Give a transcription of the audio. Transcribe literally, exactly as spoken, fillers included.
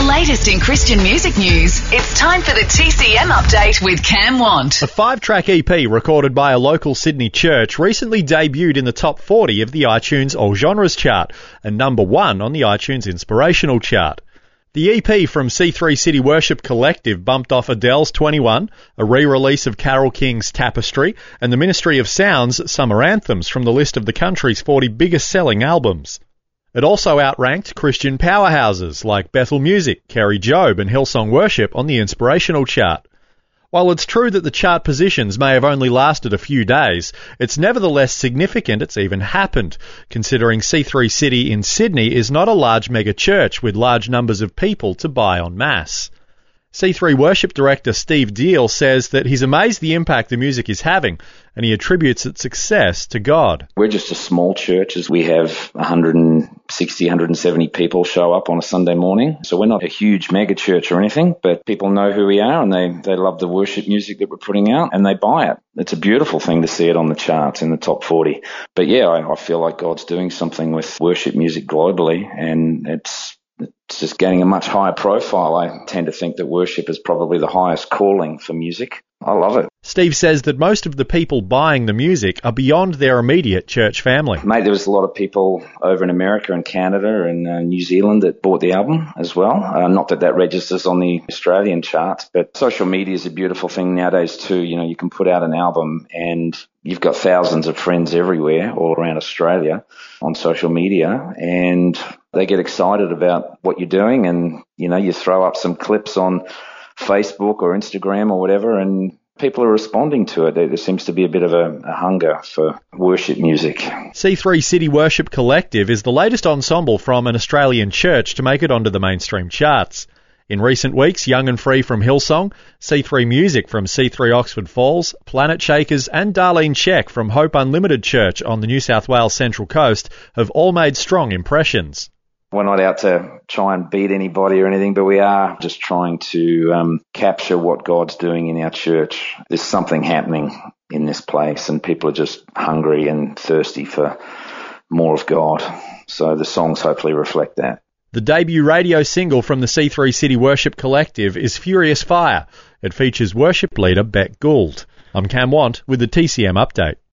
latest in Christian music news, it's time for the T C M Update with Cam Want. A five-track E P recorded by a local Sydney church recently debuted in the top forty of the iTunes All Genres chart and number one on the iTunes Inspirational chart. The E P from C three City Worship Collective bumped off Adele's twenty-one, a re-release of Carole King's Tapestry, and the Ministry of Sound's Summer Anthems from the list of the country's forty biggest-selling albums. It also outranked Christian powerhouses like Bethel Music, Kerry Jobe and Hillsong Worship on the Inspirational chart. While it's true that the chart positions may have only lasted a few days, it's nevertheless significant it's even happened, considering C three City in Sydney is not a large mega church with large numbers of people to buy en masse. C three Worship Director Steve Deal says that he's amazed the impact the music is having, and he attributes its success to God. We're just a small church, as we have one hundred sixty, one hundred seventy people show up on a Sunday morning. So we're not a huge mega church or anything, but people know who we are and they, they love the worship music that we're putting out and they buy it. It's a beautiful thing to see it on the charts in the top forty. But yeah, I, I feel like God's doing something with worship music globally, and it's It's just getting a much higher profile. I tend to think that worship is probably the highest calling for music. I love it. Steve says that most of the people buying the music are beyond their immediate church family. Mate, there was a lot of people over in America and Canada and uh, New Zealand that bought the album as well. Uh, not that that registers on the Australian charts, but social media is a beautiful thing nowadays too. You know, you can put out an album and you've got thousands of friends everywhere, all around Australia, on social media, and they get excited about what you're doing, and, you know, you throw up some clips on Facebook or Instagram or whatever, and people are responding to it. There seems to be a bit of a, a hunger for worship music. C three City Worship Collective is the latest ensemble from an Australian church to make it onto the mainstream charts. In recent weeks, Young and Free from Hillsong, C three Music from C three Oxford Falls, Planet Shakers and Darlene Check from Hope Unlimited Church on the New South Wales Central Coast have all made strong impressions. We're not out to try and beat anybody or anything, but we are just trying to um, capture what God's doing in our church. There's something happening in this place, and people are just hungry and thirsty for more of God. So the songs hopefully reflect that. The debut radio single from the C three City Worship Collective is Furious Fire. It features worship leader Beck Gould. I'm Cam Want with the T C M Update.